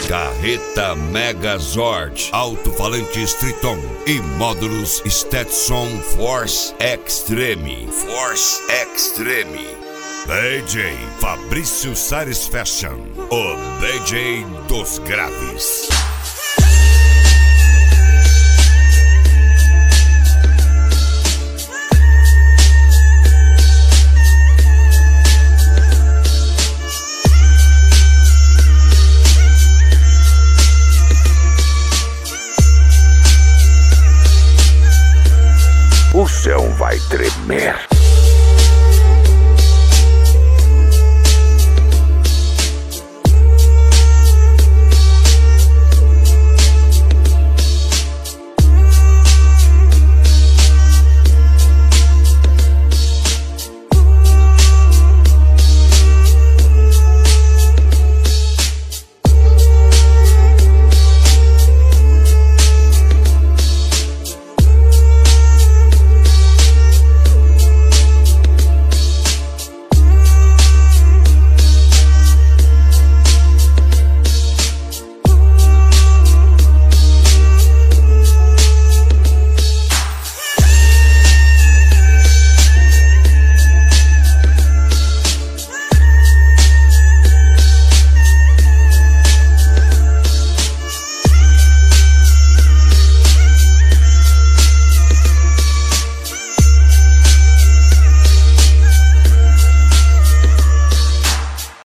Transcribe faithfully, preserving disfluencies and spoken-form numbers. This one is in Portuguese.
Carreta Megazord, alto-falantes Triton e módulos Stetson Force Extreme. Force Extreme. D J Fabrício Sares Fashion, o D J dos graves. O chão vai tremer.